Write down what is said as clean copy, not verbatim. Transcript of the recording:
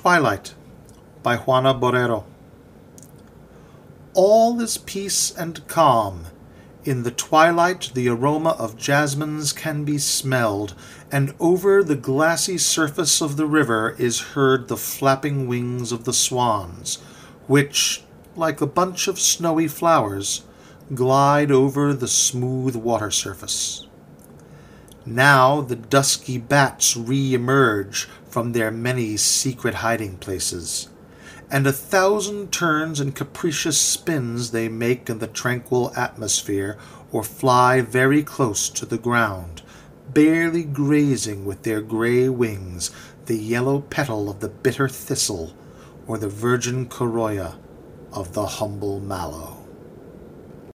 Twilight by Juana Borrero. All is peace and calm. In the twilight the aroma of jasmines can be smelled, and over the glassy surface of the river is heard the flapping wings of the swans, which, like a bunch of snowy flowers, glide over the smooth water surface. Now the dusky bats re-emerge from their many secret hiding places, and 1,000 turns and capricious spins they make in the tranquil atmosphere, or fly very close to the ground, barely grazing with their grey wings the yellow petal of the bitter thistle or the virgin corolla of the humble mallow.